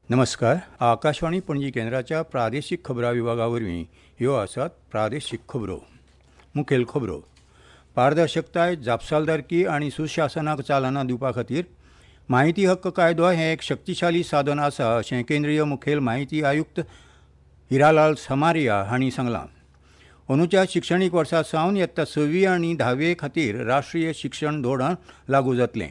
नमस्कार. आकाशवाणी पणजी केंद्राच्या प्रादेशीक खबरां विभागावरवीं ह्यो आसात प्रादेशीक खबरो. मुखेल खबरो. पारदर्शकताय, जापसालदारकी आनी सुशासनाक चालना दिवपा खातीर माहिती हक्क कायदो हें एक शक्तिशाली साधन आसा अशें केंद्रीय मुखेल माहिती आयुक्त हिरालाल समारिया हांणी सांगलां. अंदूच्या शिक्षणीक वर्सा सावन येता 6वी आनी 10वे खातीर राष्ट्रीय शिक्षण धोरण लागू जातलें.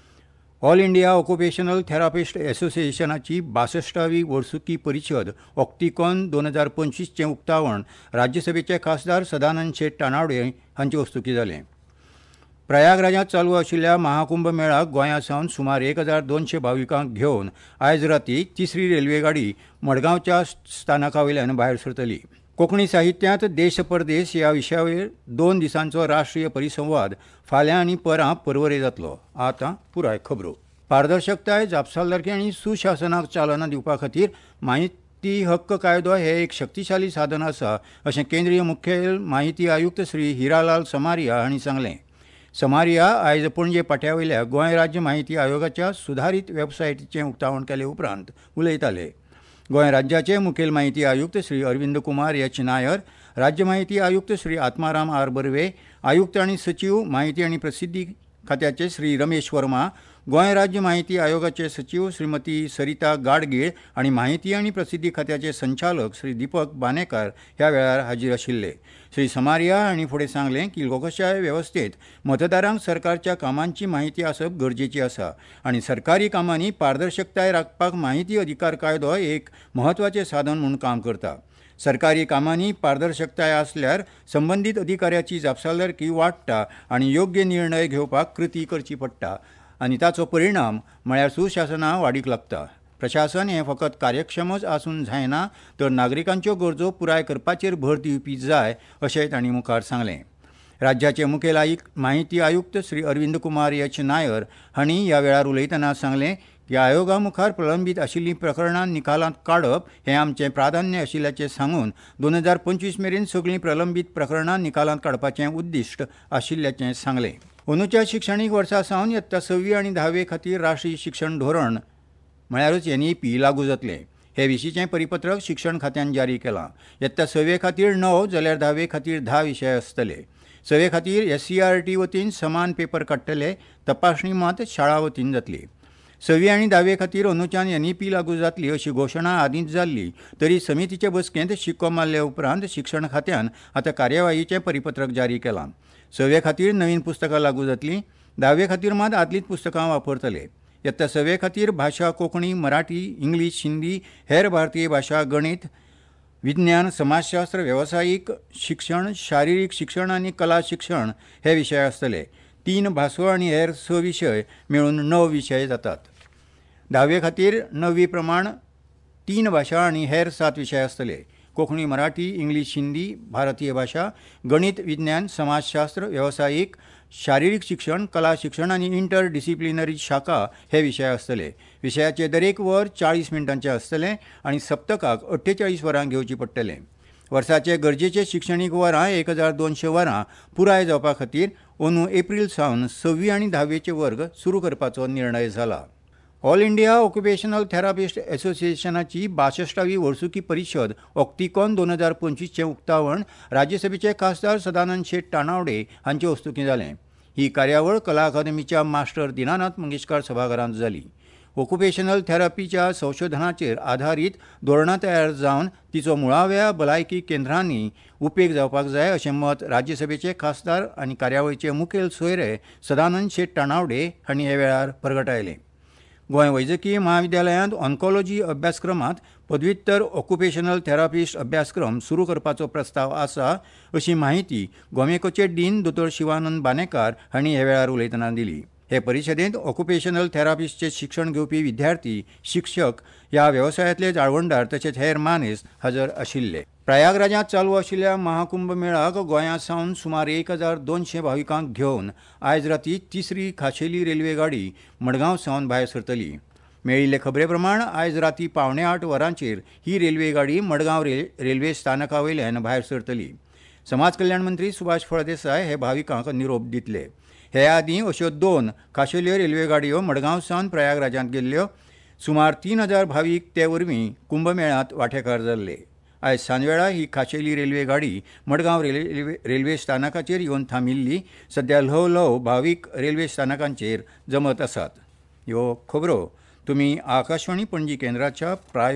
ऑल इंडिया ऑक्युपेशनल थेरपिस्ट असोसिएशनाची 62वी वर्सुकी परिशद ऑक्टिकॉन 2025 उक्तावण राज्यसभेचे खासदार सदानंद शेट तानावडे हांचे हस्तुकीं जालें. प्रयागराजांत चालू आशिल्ल्या महाकुंभ मेळाक गोंया सावन सुमार 1200 भाविकांक घेवन आयज राती तिसरी रेल्वे गाडी मडगांवच्या स्थानका वयल्यान भायर सरतली. कोंकणी साहित्यांत देश परदेश ह्या विशयावयर 2 दिसांचो राष्ट्रीय परिसंवाद फाल्यां आनी परां पर्वरे जातलो. आतां पुराय खबरो. पारदर्शकताय, जापसालदारकी आनी सुशासनाक चालना दिवपा खातीर माहिती हक्क कायदो हें एक शक्तिशाली साधन आसा अशें केंद्रीय मुखेल माहिती आयुक्त श्री हिरालाल समारिया हांणी सांगलें. समारिया आयज पणजे पाट्यावयल्या गोंय राज्य माहिती आयोगाच्या सुधारीत वेबसायटीचें उक्तावण केले उपरांत उलयताले. गोंय राज्याचे मुखेल माहिती आयुक्त श्री अरविंद कुमार एच नायर, राज्य माहिती आयुक्त श्री आत्माराम आर बर्वे, आयुक्त आनी सचीव माहिती आनी प्रसिद्धी खात्याचे श्री रमेश वर्मा, गोंय राज्य माहिती आयोगाचे सचीव श्रीमती सरिता गाडगीळ आनी माहिती आनी प्रसिद्धी खात्याचे संचालक श्री दीपक बानेकार ह्या वेळार हाजीर आशिल्ले. श्री समारिया हांणी फुडें सांगलें की लोकशाय वेवस्थेंत मतदारांक सरकारच्या कामांची माहिती आसप गरजेची आसा आनी सरकारी कामांनी पारदर्शकताय राखपाक माहिती अधिकार कायदो एक म्हत्वाचें साधन म्हूण काम करता. सरकारी कामांनी पारदर्शकताय आसल्यार संबंदीत अधिकाऱ्याची जापसालदारकी वाडटा आनी योग्य निर्णय घेवपाक कृती करची पडटा आनी ताचो परिणाम म्हळ्यार सुशासना वाडीक लागता. प्रशासन हें फकत कार्यक्षमच आसून जायना तर नागरिकांच्यो गरजो पुराय करपाचेर भर दिवपी जाय अशेंय तांणी मुखार सांगलें. राज्याचे मुखेल माहिती आयुक्त श्री अरविंद कुमार एच नायर हांणी ह्या वेळार उलयतना सांगलें की आयोगा मुखार प्रलंबीत आशिल्लीं प्रकरणां निकालांत काडप हें आमचें प्राधान्य आशिल्ल्याचें सांगून 2025 मेरेन सगळीं प्रलंबीत प्रकरणां निकालांत काडपाचें उद्दिश्ट आशिल्ल्याचें सांगलें. अंदूच्या शिक्षणीक वर्सा सावन येता 6वी आनी 10वे खातीर राष्ट्रीय शिक्षण धोरण म्हळ्यारच NEP लागू जातलें. हे विशींचें परिपत्रक शिक्षण खात्यान जारी केलां. येता 6वे खातीर 9 जाल्यार 10वे खातीर 10 विशय आसतले. 6वे खातीर SCERT वतीन समान पेपर काडटले. तपासणी मात शाळा वतीन जातली. 6वी आनी 10वे खातीर अंदूच्यान NEP लागू जातली अशी घोशणा आदींच जाल्ली तरी समितीचे बसकेंत शिक्को मारले उपरांत शिक्षण खात्यान आतां कार्यवाहीचें परिपत्रक जारी केलां. 6वे खातीर नवीन पुस्तकां लागू जातलीं. 10वे खातीर मात आदलींच पुस्तकां वापरतले. येता 6वे खातीर भाशा कोंकणी, मराठी, इंग्लीश, हिंदी, हेर भारतीय भाशा, गणित, विज्ञान, समाजशास्त्र, वेवसायीक शिक्षण, शारिरीक शिक्षण आनी कला शिक्षण हे विशय आसतले. 3 भासो आनी हेर 6 विशय मेळून 9 विशय जातात. 10वे खातीर 9वी प्रमाण 3 भाशा आनी हेर 7 विशय आसतले. कोंकणी, मराठी, इंग्लीश, हिंदी, भारतीय भाशा, गणित, विज्ञान, समाजशास्त्र, वेवसायीक, शारिरीक शिक्षण, कला शिक्षण आनी इंटर डिसिप्लिनरी शाखा हे विशय आसतले. विशयाचे दरेक वर 40 मिनटांचें आसतलें आनी सप्तकाक 48 वरां घेवची पडटलें. वर्साचे गरजेचे शिक्षणीक वरां 1200 वरां पुराय जावपा खातीर अंदू एप्रील सावन 6वी आनी 10वेचे वर्ग सुरू करपाचो निर्णय जाला. ऑल इंडिया ऑक्युपेशनल थेरपिस्ट असोसिएशनाची 62वी वर्सुकी परिशद ऑक्टिकॉन 2025 उक्तावण राज्यसभेचे खासदार सदानंद शेट तानावडे हांचे हस्तुकीं जालें. ही कार्यावळ कला अकादमीच्या मास्टर दिनानाथ मंगेशकार सभाघरांत जाली. ऑक्युपेशनल थेरपीच्या संशोधनाचेर आधारीत धोरणां तयार जावन तिचो मुळाव्या भलायकी केंद्रांनी उपेग जावपाक जाय अशें मत राज्यसभेचे खासदार आनी कार्यावळीचे मुखेल सोयरे सदानंद शेट तानावडे हांणी हे वेळार प्रगटायलें. गोंय वैजकीय महाविद्यालयांत ऑन्कॉलॉजी अभ्यासक्रमांत पदव्युत्तर ऑक्युपेशनल थेरपिस्ट अभ्यासक्रम सुरू करपाचो प्रस्ताव आसा अशी माहिती गोमेकोचे डीन दोतोर शिवानंद बानेकार हांणी हे वेळार उलयतना दिली. हे परिशदेंत ऑक्युपेशनल थेरपिस्टचे शिक्षण घेवपी विद्यार्थी, शिक्षक, ह्या वेवसायांतले जाळवणदार तशेंच हेर मानेस्त हाजीर आशिल्ले. प्रयागराजांत चालू आशिल्ल्या महाकुंभ मेळाक गोंया सावन सुमार 1200 भाविकांक घेवन आयज राती तिसरी खाशेली रेल्वे गाडी मडगांव सावन भायर सरतली. मेळिल्ले खबरे प्रमाण आयज राती 7:45 वरांचेर ही रेल्वे गाडी मडगांव रेल्वे स्थानका वयल्यान भायर सरतली. समाज कल्याण मंत्री सुभाष फळदेसाय हे भाविकांक निरोप दितले. हे आदीं अश्यो 2 खाशेल्यो रेल्वे गाडयो मडगांव सावन प्रयागराजांत गेल्ल्यो. सुमार 3000 भाविक ते वरवीं कुंभमेळ्यांत वांटेकार जाल्ले. आयज सांजवेळा ही खाशेली रेल्वे गाडी मडगांव रेल्वे स्थानकाचेर येवन थांबिल्ली. सध्या ल्हव ल्हव भावीक रेल्वे स्थानकांचेर जमत आसात. ह्यो खबरो तुमी आकाशवाणी पणजी केंद्राच्या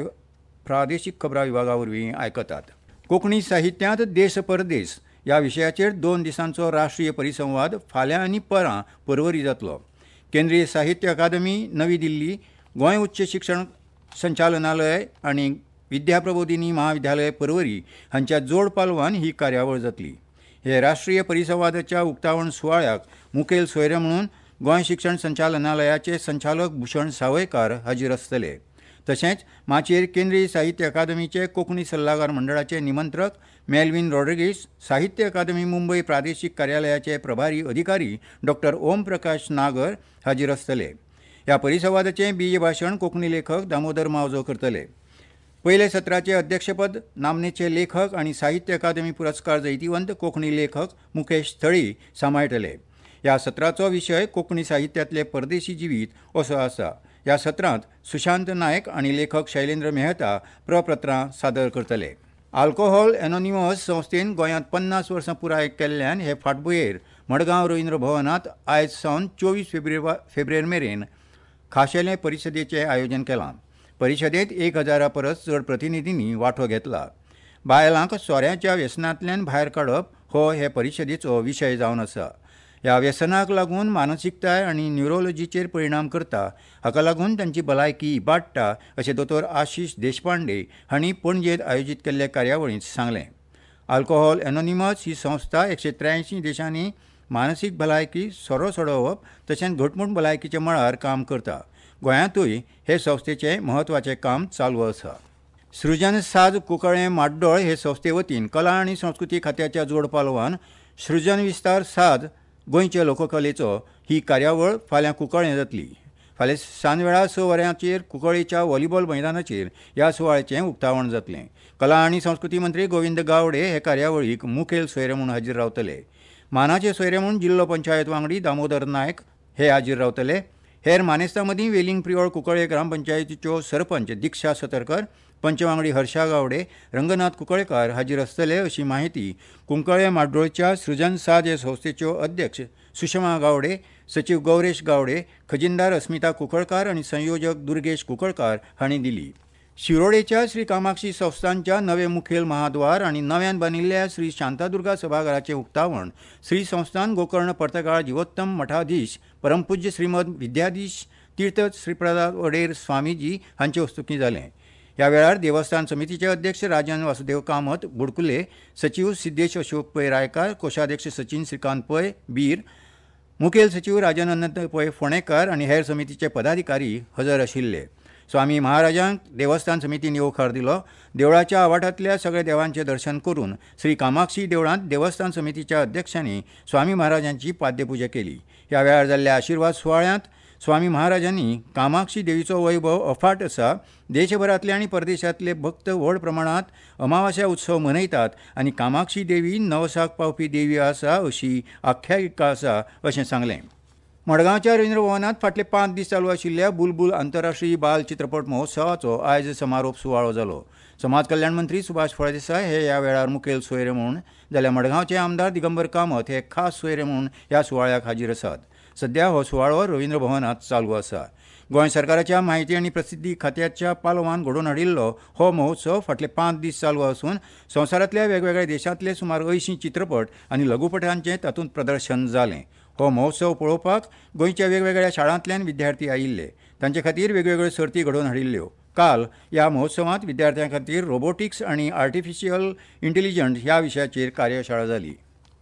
प्रादेशीक खबरां विभागा वरवीं आयकतात. कोंकणी साहित्यांत देश परदेस ह्या विशयाचेर 2 दिसांचो राष्ट्रीय परिसंवाद फाल्यां आनी परां पर्वरी जातलो. केंद्रीय साहित्य अकादमी नवी दिल्ली, गोंय उच्च शिक्षण संचालनालय आनी विद्याप्रबोधिनी महाविद्यालय पर्वरी हांच्या जोड पालवान ही कार्यावळ जातली. हे राष्ट्रीय परिसंवादाच्या उक्तावण सुवाळ्याक मुखेल सोयरे म्हणून गोंय शिक्षण संचालनालयाचे संचालक भूषण सावयकार हाजीर आसतले. तशेंच माचयेर केंद्रीय साहित्य अकादमीचे कोंकणी सल्लागार मंडळाचे निमंत्रक मेल्विन रॉड्रिगीस, साहित्य अकादमी मुंबय प्रादेशीक कार्यालयाचे प्रभारी अधिकारी डॉ ओम प्रकाश नागर हाजीर आसतले. ह्या परिसंवादाचें बीज भाशण कोंकणी लेखक दामोदर मावजो करतले. पयले सत्राचे अध्यक्षपद नामनेचे लेखक आनी साहित्य अकादमी पुरस्कार जैतिवंत कोंकणी लेखक मुकेश थळी सांबाळटले. ह्या सत्राचो विशय कोंकणी साहित्यांतले परदेशी जिवीत असो आसा. ह्या सत्रांत सुशांत नायक आनी लेखक शैलेंद्र मेहता प्रपत्रां सादर करतले. अल्कोहोल एनोनिमस संस्थेन गोंयांत 50 वर्सां पुराय केल्ल्यान हे फाटभुंयेर मडगांव रवींद्र भवनांत आयज सावन 24 फेब्रुवार मेरेन खाशेले परिशदेचें आयोजन केलां. परिशदेंत 1000 परस चड प्रतिनिधींनी वांटो घेतला. बायलांक सोऱ्याच्या व्यसनांतल्यान भायर काडप हो हे परिशदेचो विशय जावन आसा. ह्या व्यसनाक लागून मानसिकताय आनी न्युरोलॉजीचेर परिणाम करता. हाका लागून तांची भलायकी इबाडटा अशें दोतोर आशीश देशपांडे हांणी पणजेंत आयोजीत केल्ले कार्यावळींत सांगलें. अल्कोहोल एनोनिमस ही संस्था 183 देशांनी मानसीक भलायकी सोरो सोडोवप तशेंच घटमूट भलायकीच्या मळार काम करता. गोंयांतूय हे संस्थेचें म्हत्वाचें काम चालू आसा. सृजन साज कुंकळ्ळें माड्डोळ हे संस्थे वतीन कला आनी संस्कृती खात्याच्या जोड पालवान सृजन विस्तार साज गोंयचे लोककलेचो ही कार्यावळ फाल्यां कुंकळ्ळें जातली. फाल्यां सांजवेळा 6 वरांचेर कुंकळ्ळेच्या व्हॉलीबॉल मैदानाचेर ह्या सुवाळ्याचें उक्तावण जातलें. कला आनी संस्कृती मंत्री गोविंद गावडे हे कार्यावळीक मुखेल सोयरे म्हूण हाजीर रावतले. मानाचे सोयरे म्हूण जिल्लो पंचायत वांगडी दामोदर नायक हे हाजीर रावतले. हेर मानेस्तां मदीं वेलिंग प्रियोळ कुंकळ्ळे ग्रामपंचायतीच्यो सरपंच दिक्षा सतरकर, पंच वांगडी हर्षा गावडे, रंगनाथ कुंकळकार हाजीर आसतले अशी माहिती कुंकळ्ळे माड्डोळच्या सृजन साज हे संस्थेच्यो अध्यक्ष सुषमा गावडे, सचिव गौरेश गावडे, खजिनदार अस्मिता कुंकळकार आनी संयोजक दुर्गेश कुंकळकार हांणी दिली. शिरोडेच्या श्री कामाक्षी संस्थानच्या नवे मुखेल महाद्वार आनी नव्यान बांदिल्ल्या श्री शांतादुर्गा सभाघराचें उक्तावण श्री संस्थान गोकर्ण पर्तगाळ जिवोत्तम मठाधीश परमपूज्य श्रीमद विद्याधीश तीर्थ श्रीप्रसाद वडेर स्वामीजी हांचे हस्तुकीं जालें. ह्या वेळार देवस्थान समितीचे अध्यक्ष राजन वासुदेव कामत बुडकुले, सचिव सिद्धेश अशोक पै रायकार, कोषाध्यक्ष सचिन श्रीकांत पै बीर, मुखेल सचिव राजन अनंत पै फोंडेकार आनी हेर समितीचे पदाधिकारी हजर आशिल्ले. स्वामी महाराजांक देवस्थान समितीन येवकार दिलो. देवळाच्या आवाठांतल्या सगळ्या देवांचें दर्शन करून श्री कामाक्षी देवळांत देवस्थान समितीच्या अध्यक्षांनी स्वामी महाराजांची पाद्यपुजा केली. ह्या वेळार जाल्ल्या आशिर्वाद सुवाळ्यांत स्वामी महाराजांनी कामाक्षी देवीचो वैभव अफाट आसा. देशभरांतले आनी परदेशांतले भक्त व्हड प्रमाणांत अमावास्या उत्सव मनयतात आनी कामाक्षी देवी नवसाक पावपी देवी आसा अशी आख्यायिका आसा अशें सांगलें. मडगांवच्या रवींद्र भवनांत फाटले 5 दीस चालू आशिल्ल्या बुलबुल आंतरराष्ट्रीय बाल चित्रपट महोत्सवाचो आयज समारोप सुवाळो जालो. समाज कल्याण मंत्री सुभाष फळदेसाय हे ह्या वेळार मुखेल सोयरे म्हूण जाल्यार मडगांवचे आमदार दिगंबर कामत हे खास सोयरे म्हूण ह्या सुवाळ्याक हाजीर आसात. सध्या हो सुवाळो रवींद्र भवनांत चालू आसा. गोंय सरकाराच्या माहिती आनी प्रसिद्धी खात्याच्या पालवान घडोवन हाडिल्लो हो महोत्सव फाटले 5 दीस चालू आसून संवसारांतल्या वेगवेगळ्या देशांतले सुमार 80 चित्रपट आनी लघुपटांचें तातूंत प्रदर्शन जालें. हो महोत्सव पळोवपाक गोंयच्या वेगवेगळ्या शाळांतल्यान विद्यार्थी आयिल्ले. तांचे खातीर वेगवेगळ्यो सर्ती घडोवन हाडिल्ल्यो. काल ह्या महोत्सवांत विद्यार्थ्यां खातीर रोबोटिक्स आनी आर्टिफिशियल इंटेलिजन्स ह्या विशयाचेर कार्यशाळा जाली.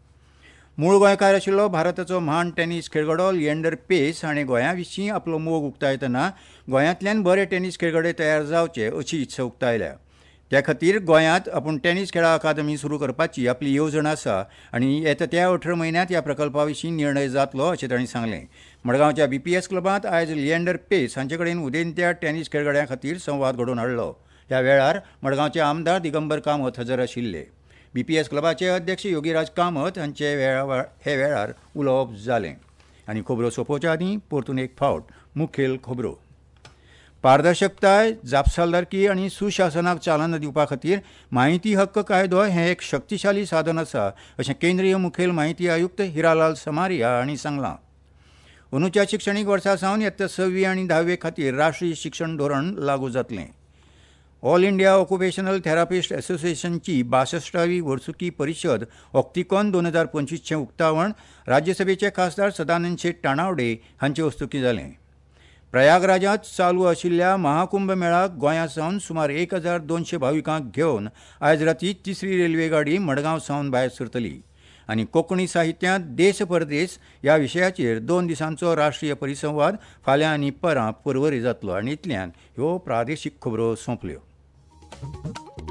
मूळ गोंयकार आशिल्लो भारताचो म्हान टेनीस खेळगडो लिएंडर पेस हाणें गोंया विशीं आपलो मोग उक्तायतना गोंयांतल्यान बरे टेनीस खेळगडे तयार जावचे अशी इत्सा उक्तायल्या. त्या खातीर गोंयांत आपूण टेनीस खेळा अकादमी सुरू करपाची आपली येवजण आसा आनी येता त्या 18 म्हयन्यांत ह्या प्रकल्पा विशीं निर्णय जातलो अशें तांणी सांगलें. मडगांवच्या BPS क्लबांत आयज लिएंडर पेस हांचे कडेन उदेंत्या टेनीस खेळगड्यां खातीर संवाद घडोवन हाडलो. ह्या वेळार मडगांवचे आमदार दिगंबर कामत हजर आशिल्ले. BPS क्लबाचे अध्यक्ष योगीराज कामत हांचे हे वेळार उलोवप जालें. आनी खबरो सोंपोवच्या आदीं परतून एक फावट मुखेल खबरो. पारदर्शकताय, जापसालदारकी आनी सुशासनाक चालना दिवपा खातीर माहिती हक्क कायदो हें एक शक्तिशाली साधन आसा अशें केंद्रीय मुखेल माहिती आयुक्त हिरालाल समारिया हांणी सांगलां. अंदूच्या शिक्षणीक वर्सा सावन येत्या 6वी आनी 10वे खातीर राष्ट्रीय शिक्षण धोरण लागू जातलें. ऑल इंडिया ऑक्युपेशनल थेरपिस्ट असोसिएशनची 62वी वर्सुकी परिशद ऑक्टिकॉन 2025चें उक्तावण राज्यसभेचे खासदार सदानंद शेट टाणावडे हांचे हस्तुकीं जालें. प्रयागराजांत चालू आशिल्ल्या महाकुंभ मेळाक गोंयांसावन सुमार 1200 भाविकांक घेवन आयज रातीं तिसरी रेल्वे गाडी मडगांव सावन भायर सरतली आनी कोंकणी साहित्यांत देश परदेस ह्या विशयाचेर 2 दिसांचो राष्ट्रीय परिसंवाद फाल्यां आनी परां पर्वरी जातलो. आनी इतल्यान ह्यो प्रादेशीक खबरो सोंपल्यो.